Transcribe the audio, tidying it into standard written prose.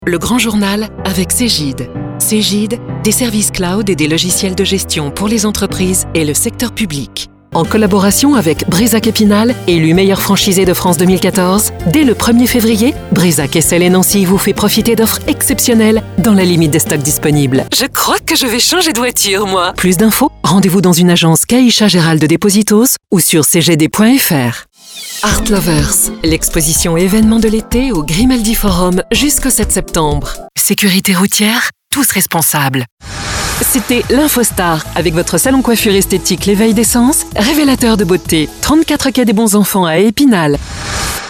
Le grand journal avec Cegid. Cegid, des services cloud et des logiciels de gestion pour les entreprises et le secteur public. En collaboration avec Brézac Épinal, élu meilleur franchisé de France 2014, dès le 1er février, Brézac, Essel et Nancy vous fait profiter d'offres exceptionnelles dans la limite des stocks disponibles. Je crois que je vais changer de voiture, moi. Plus d'infos, rendez-vous dans une agence Caixa Gérald Depositos ou sur cgd.fr. Art Lovers, l'exposition événement de l'été au Grimaldi Forum jusqu'au 7 septembre. Sécurité routière, tous responsables. C'était l'Infostar, avec votre salon coiffure esthétique L'Éveil d'Essence, révélateur de beauté, 34 quai des Bons Enfants à Épinal.